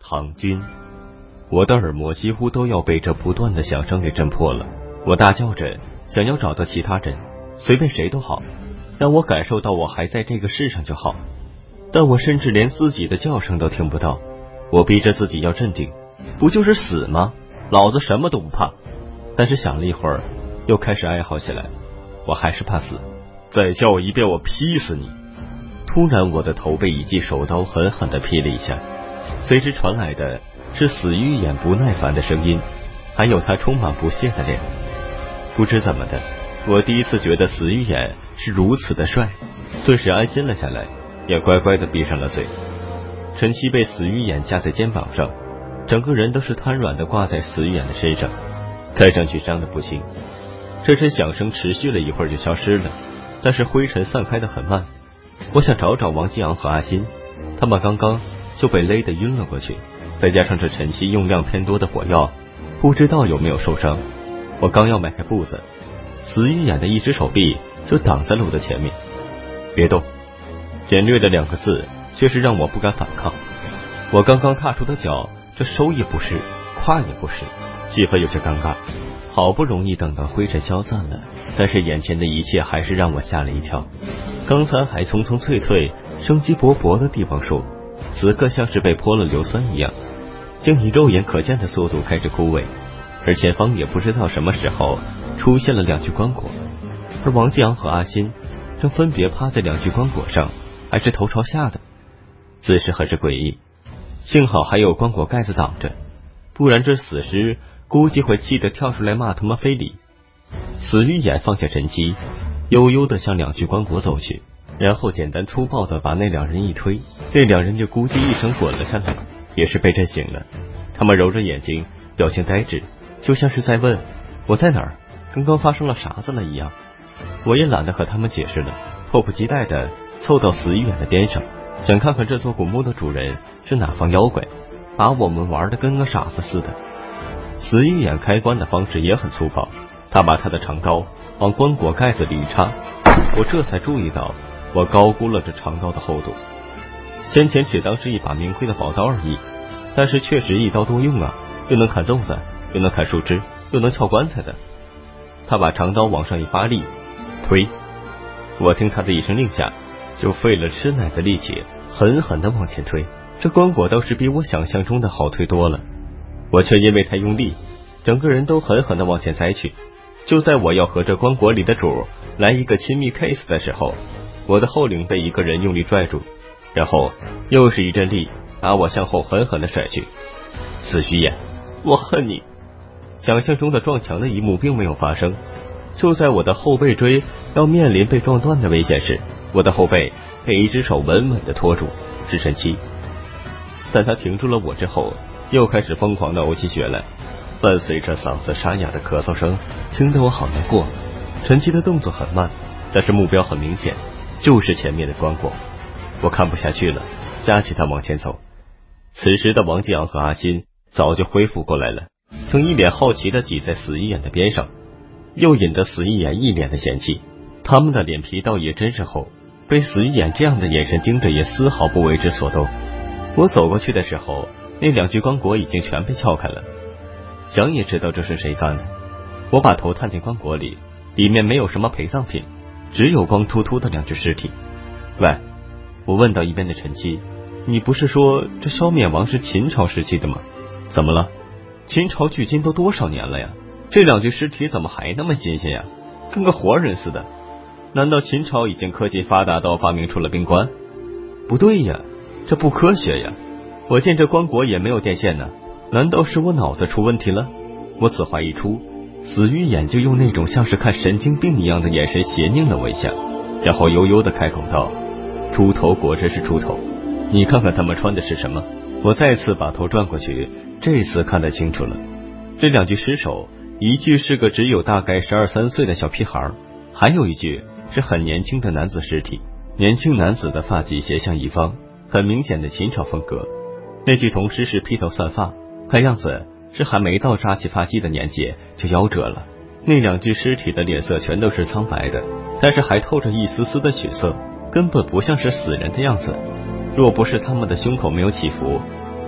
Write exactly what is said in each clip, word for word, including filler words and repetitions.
唐军。我的耳膜几乎都要被这不断的响声给震破了。我大叫着想要找到其他人，随便谁都好，让我感受到我还在这个世上就好。但我甚至连自己的叫声都听不到。我逼着自己要镇定，不就是死吗？老子什么都不怕。但是想了一会儿，又开始哀嚎起来。我还是怕死，再叫一遍我劈死你！突然我的头被一记手刀狠狠地劈了一下，随之传来的是死鱼眼不耐烦的声音，还有他充满不屑的脸。不知怎么的，我第一次觉得死鱼眼是如此的帅，顿时安心了下来，也乖乖地闭上了嘴。陈曦被死鱼眼架在肩膀上，整个人都是瘫软地挂在死鱼眼的身上，看上去伤得不轻。这阵响声持续了一会儿就消失了，但是灰尘散开得很慢。我想找找王继昂和阿新，他们刚刚就被勒得晕了过去，再加上这陈曦用量偏多的火药，不知道有没有受伤。我刚要迈开步子，死鱼眼的一只手臂就挡在了我的前面。别动！简略的两个字却是让我不敢反抗。我刚刚踏出的脚，这收也不是，跨也不是，气氛有些尴尬。好不容易等到灰尘消散了，但是眼前的一切还是让我吓了一跳。刚才还葱葱翠翠、生机勃勃的地黄树，此刻像是被泼了硫酸一样，竟以肉眼可见的速度开始枯萎。而前方也不知道什么时候出现了两具棺椁，而王继昂和阿新正分别趴在两具棺椁上，还是头朝下的，姿势很是诡异。幸好还有棺椁盖子挡着，不然这死尸估计会气得跳出来骂他妈非礼。死鱼眼放下陈曦，悠悠地向两具棺椁走去，然后简单粗暴地把那两人一推，那两人就咕叽一声滚了下来，也是被震醒了。他们揉着眼睛，表情呆滞，就像是在问我在哪儿，刚刚发生了啥子了一样。我也懒得和他们解释了，迫不及待地凑到死鱼眼的边上，想看看这座古墓的主人是哪方妖怪，把我们玩得跟个傻子似的。死鱼眼开棺的方式也很粗暴，他把他的长刀往棺椁盖子里一插，我这才注意到我高估了这长刀的厚度。先前只当是一把名贵的宝刀而已，但是确实一刀多用啊，又能砍粽子，又能砍树枝，又能撬棺材的。他把长刀往上一发力，推，我听他的一声令下，就费了吃奶的力气，狠狠地往前推。这棺椁倒是比我想象中的好推多了，我却因为太用力，整个人都狠狠地往前栽去。就在我要和这棺椁里的主来一个亲密 case 的时候，我的后领被一个人用力拽住，然后又是一阵力把我向后狠狠地甩去。死鱼眼，我恨你！想象中的撞墙的一幕并没有发生，就在我的后背椎要面临被撞断的危险时，我的后背被一只手稳稳地拖住，是陈曦。但他停住了我之后，又开始疯狂地呕起血来，伴随着嗓子沙哑的咳嗽声，听得我好难过。陈曦的动作很慢，但是目标很明显，就是前面的棺椁。我看不下去了，夹起他往前走。此时的王继昂和阿新早就恢复过来了，正一脸好奇地挤在死鱼眼的边上，又引得死鱼眼一脸的嫌弃。他们的脸皮倒也真是厚，被死鱼眼这样的眼神盯着也丝毫不为之所动。我走过去的时候，那两具棺椁已经全被撬开了，想也知道这是谁干的。我把头探进棺椁里，里面没有什么陪葬品，只有光秃秃的两具尸体。喂，我问到一边的陈曦，你不是说这消灭王是秦朝时期的吗？怎么了？秦朝距今都多少年了呀？这两具尸体怎么还那么新鲜呀？跟个活人似的。难道秦朝已经科技发达到发明出了冰棺？不对呀，这不科学呀！我见这棺椁也没有电线呢，难道是我脑子出问题了？我此话一出，死鱼眼就用那种像是看神经病一样的眼神斜睨了我一下，然后悠悠地开口道：猪头果真是猪头，你看看他们穿的是什么？我再次把头转过去，这次看得清楚了，这两具尸首，一具是个只有大概十二三岁的小屁孩，还有一具是很年轻的男子尸体。年轻男子的发髻斜向一方，很明显的秦朝风格。那具同尸是披头散发，看样子是还没到扎起发髻的年纪就夭折了。那两具尸体的脸色全都是苍白的，但是还透着一丝丝的血色，根本不像是死人的样子。若不是他们的胸口没有起伏，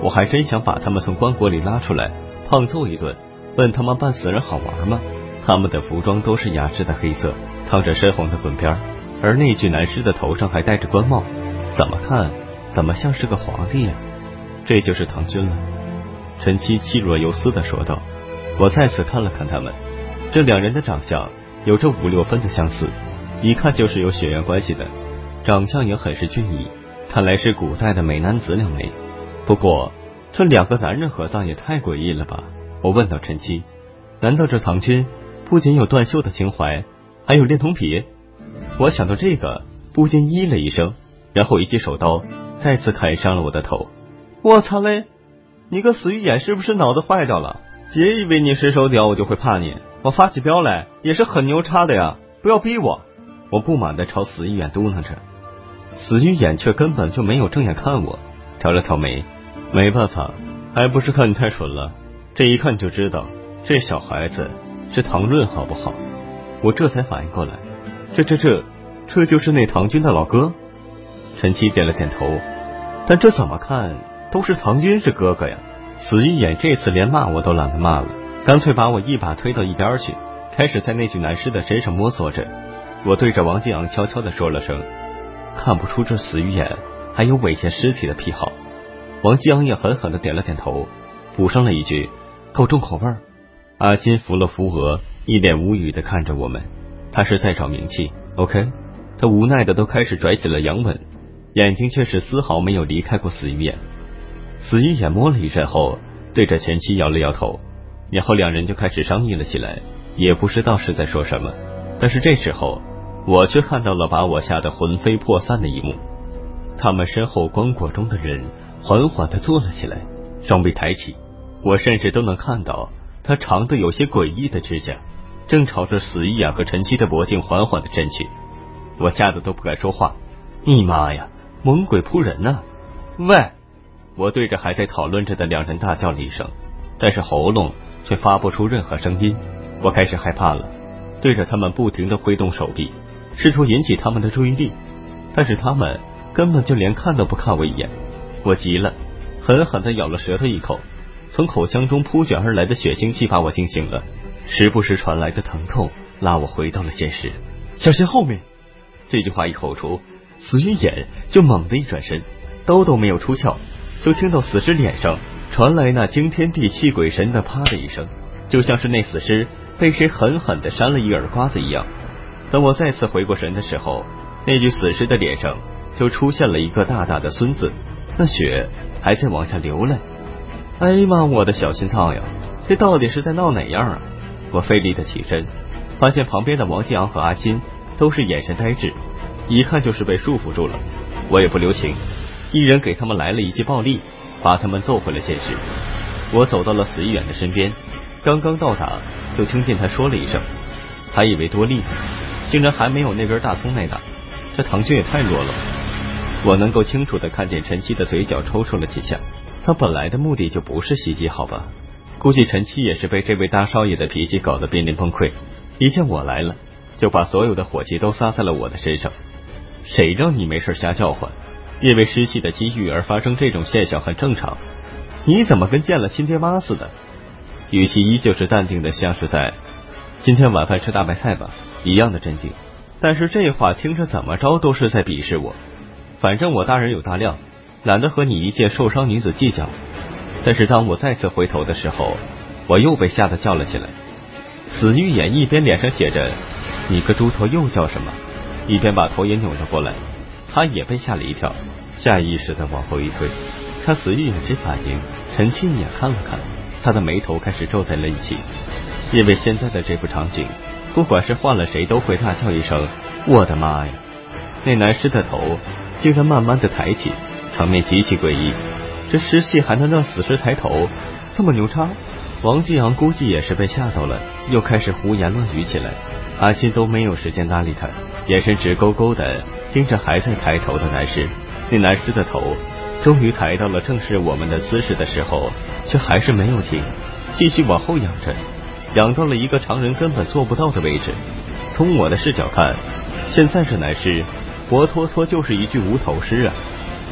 我还真想把他们从棺椁里拉出来胖揍一顿，问他们扮死人好玩吗？他们的服装都是雅致的黑色，烫着深红的滚边，而那具男尸的头上还戴着官帽，怎么看怎么像是个皇帝呀、啊？这就是唐军了。陈七气若游丝地说道。我再次看了看他们，这两人的长相有着五六分的相似，一看就是有血缘关系的，长相也很是俊逸，看来是古代的美男子两枚。不过这两个男人合葬也太诡异了吧？我问到陈七，难道这唐军不仅有断袖的情怀，还有恋童癖？我想到这个，不禁咦了一声，然后一记手刀再次砍伤了我的头。我操嘞！你个死鱼眼是不是脑子坏掉了？别以为你身手屌我就会怕你，我发起飙来也是很牛叉的呀！不要逼我！我不满地朝死鱼眼嘟囔着，死鱼眼却根本就没有正眼看我，挑了挑眉。没办法，还不是看你太蠢了，这一看就知道这小孩子是唐润好不好？我这才反应过来，这这这这就是那唐军的老哥。陈七点了点头，但这怎么看都是唐军是哥哥呀。死鱼眼这次连骂我都懒得骂了，干脆把我一把推到一边去，开始在那具男尸的身上摸索着。我对着王继昂悄悄地说了声，看不出这死鱼眼还有猥亵尸体的癖好。王继昂也狠狠地点了点头，补上了一句，够重口味。阿金扶了扶额，一脸无语地看着我们，他是在找名气 OK。 他无奈的都开始拽起了阳吻，眼睛却是丝毫没有离开过死鱼眼。死鱼眼摸了一阵后，对着前妻摇了摇头，然后两人就开始商议了起来，也不知道是在说什么。但是这时候我却看到了把我吓得魂飞魄散的一幕，他们身后棺椁中的人缓缓地坐了起来，双臂抬起，我甚至都能看到他长得有些诡异的指甲正朝着死鱼眼和陈七的脖颈缓缓地伸去。我吓得都不敢说话，你妈呀，猛鬼扑人啊！喂！我对着还在讨论着的两人大叫了一声，但是喉咙却发不出任何声音。我开始害怕了，对着他们不停地挥动手臂，试图引起他们的注意力，但是他们根本就连看都不看我一眼。我急了，狠狠地咬了舌头一口，从口腔中扑卷而来的血腥气把我惊醒了，时不时传来的疼痛拉我回到了现实。小心后面！这句话一口出，死鱼眼就猛地一转身，刀都没有出鞘，就听到死尸脸上传来那惊天地泣鬼神的啪的一声，就像是那死尸被谁狠狠地扇了一耳刮子一样。等我再次回过神的时候，那具死尸的脸上就出现了一个大大的孙字，那血还在往下流来。哎妈，我的小心脏呀，这到底是在闹哪样啊？我费力的起身，发现旁边的王继昂和阿金都是眼神呆滞，一看就是被束缚住了。我也不留情，一人给他们来了一记暴力，把他们揍回了现实。我走到了死鱼眼的身边，刚刚到达就听见他说了一声，还以为多厉害，竟然还没有那根大葱耐打，这唐军也太弱了。我能够清楚的看见陈七的嘴角抽搐了几下，他本来的目的就不是袭击好吧，估计陈七也是被这位大少爷的脾气搞得濒临崩溃，一见我来了就把所有的火气都撒在了我的身上。谁让你没事瞎叫唤，因为失去的机遇而发生这种现象很正常，你怎么跟见了亲爹妈似的？语气依旧是淡定的，像是在今天晚饭吃大白菜吧一样的镇定，但是这话听着怎么着都是在鄙视我。反正我大人有大量，懒得和你一介受伤女子计较。但是当我再次回头的时候，我又被吓得叫了起来。死鱼眼一边脸上写着你个猪头又叫什么，一边把头也扭了过来，他也被吓了一跳，下意识的往后一退。看死鱼眼这反应，陈七也看了看，他的眉头开始皱在了一起，因为现在的这幅场景，不管是换了谁都会大叫一声我的妈呀！那男尸的头竟然慢慢的抬起，场面极其诡异。这尸气还能让死尸抬头，这么牛叉？王继阳估计也是被吓到了，又开始胡言乱语起来。阿信都没有时间搭理他，眼神直勾勾的盯着还在抬头的男尸。那男尸的头终于抬到了正是我们的姿势的时候，却还是没有停，继续往后仰着，仰到了一个常人根本做不到的位置。从我的视角看，现在这男尸活脱脱就是一具无头尸啊！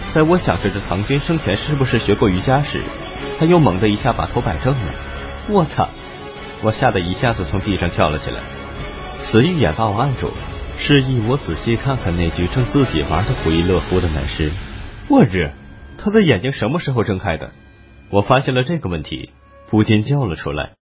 在我想着这唐军生前是不是学过瑜伽时，他又猛地一下把头摆正了。我操！我吓得一下子从地上跳了起来。死鱼眼把我按住，示意我仔细看看那具正自己玩得不亦乐乎的男尸。我日，他的眼睛什么时候睁开的？我发现了这个问题，不禁叫了出来。